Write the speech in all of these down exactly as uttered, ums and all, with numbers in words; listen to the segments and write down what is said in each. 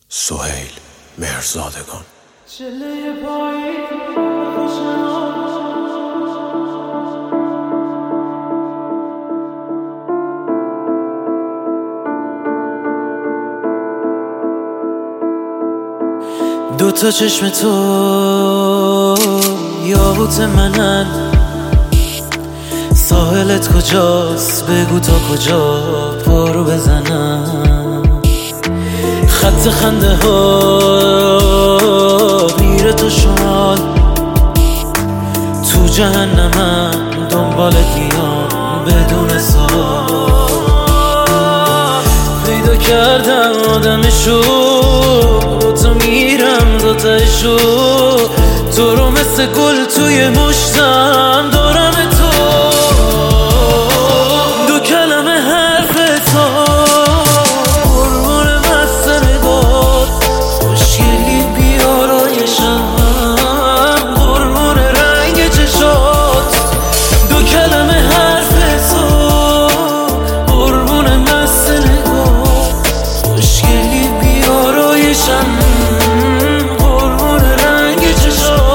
سهیل مهرزادگان. دو تا چشم تو یاقوت منن، ساحلت کجاست بگو تا کجا پارو بزنم. خط خنده ها میره تو شمال، تو جهنمم دنبالت میام بدون سوال. پیدا کردم آدمشو، تو میرم دو تاشو، تو رو مثل گل توی مشتم دارم تو. دو کلمه حرف تو قربون مست نگات، خوشگلی بیارایشم قربون رنگ چشات. دو کلمه حرف تو قربون مست نگات، خوشگلی بیارایشم قربون رنگ چشات.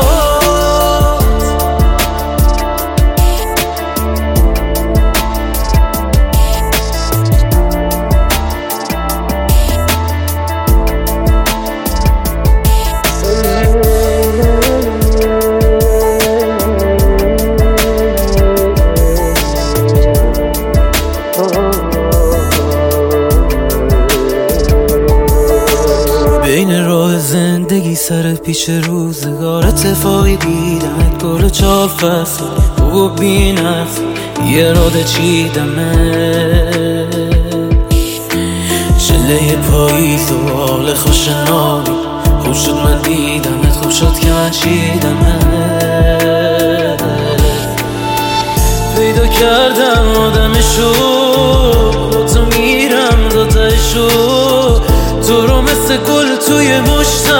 بین راه زندگی سر پیش روزگار اتفاقی دیدمت، گل چهار فصل و بی نفس یه راده چیدمه. چله پاییز و حال خوش نامی، خوب شد من دیدمت، خوب شد که من چیدمت. پیدا کردم آدمشو، تو میرم دو تاشو، تو رو مثل گل توی مشتم